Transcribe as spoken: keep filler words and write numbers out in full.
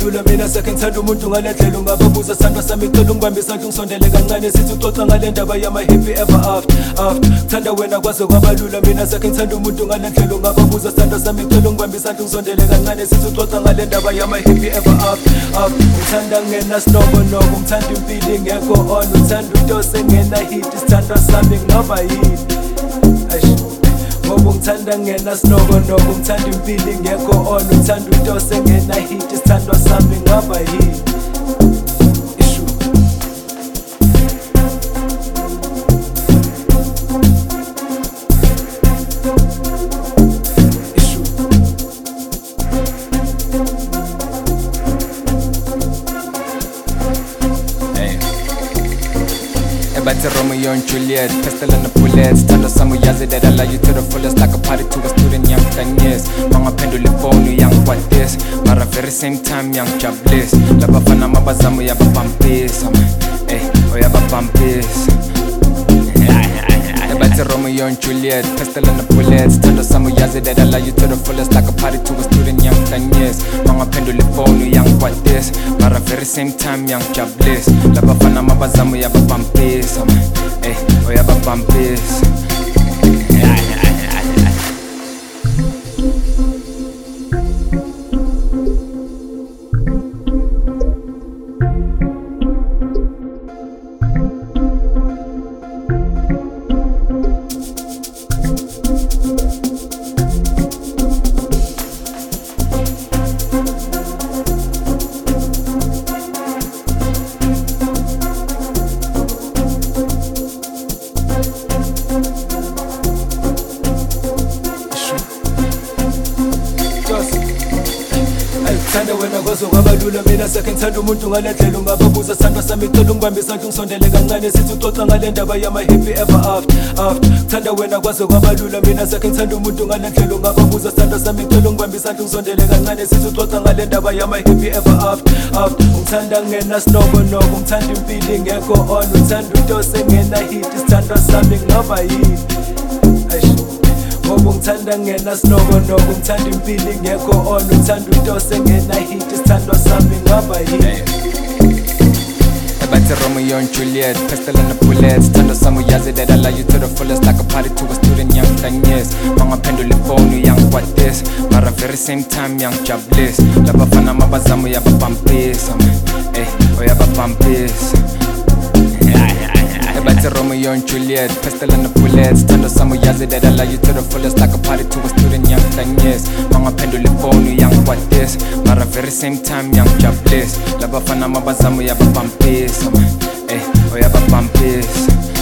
kwabalula mina sekhe ngithanda umuntu ngale ndlela ungababuza sandwa sami ngicela ungibambe isandla ungisondele kancane sithi uxoxa ngale ndaba yama-happy ever after after thanda wena kwaze kwabalula mina sekhe ngithanda umuntu ngale ndlela ungababuza sandwa sami ngicela ungibambe isandla ungisondele kancane sithi uxoxa ngale ndaba yama-happy ever after after ngithanda ngena sinobonoko ngithanda impilo ingekho on ngithanda utose ngena hit isithandwa sami nginoba yini ngoba ngithanda ngena sinobonoko ngithanda impilo ingekho on ngithanda utose ngena hit isithandwa sami nginoba yini. Back to Romeo and Juliet, pistol and the bullets. Tell us some yazi that I love you to the fullest, like a party to a student young ten years. Manga pendule phone young what this, but at very same time young jobless. Laba fana mabazamu yaba pampis, eh, oh yaba pampis. Back to Romeo and Juliet, pistol and the bullets. Tell us some yazi that I love you to the fullest, like a party to a student young ten years. Manga pendule phone young what this, but at very same time young jobless. Laba fana mabazamu yaba pampis, eh, oh yaba pampis. Thanda wena kwaze kwabalula mina sekhe ngithanda umuntu ngale ndlela ungababuza sandwa sami ngicela ungibambe isandla ungisondele kancane sithi uxoxa ngale ndaba yama-happy ever after after thanda wena kwaze kwabalula mina sekhe ngithanda umuntu ngale ndlela ungababuza sandwa sami ngicela ungibambe isandla ungisondele kancane sithi uxoxa ngale ndaba yama-happy ever after after ngithanda ngena sinobonoko ngithanda impilo ingekho on ngithanda utose ngena hit isithandwa sami nginoba yini ngoba ngithanda ngena sinobonoko ngithanda impilo ingekho on ngithanda utose ngena hit isithandwa sami ngaba yini. Back to Romeo and Juliet, pistol and the bullets. Tell us some yazi that I love you to the fullest, like a party to a student young ten years. Manga pendule phone young what this, but at very same time young jobless. Laba fana mabazamu yaba pampis, eh, oh yaba pampis. Back to Romeo and Juliet, pistol and the bullets. Tell us some yazi that I love you to the fullest, like a party to a student young ten years. Manga pendule phone young what this, but at very same time young jobless. Laba fana mabazamu yaba pampis, eh, oh yaba pampis.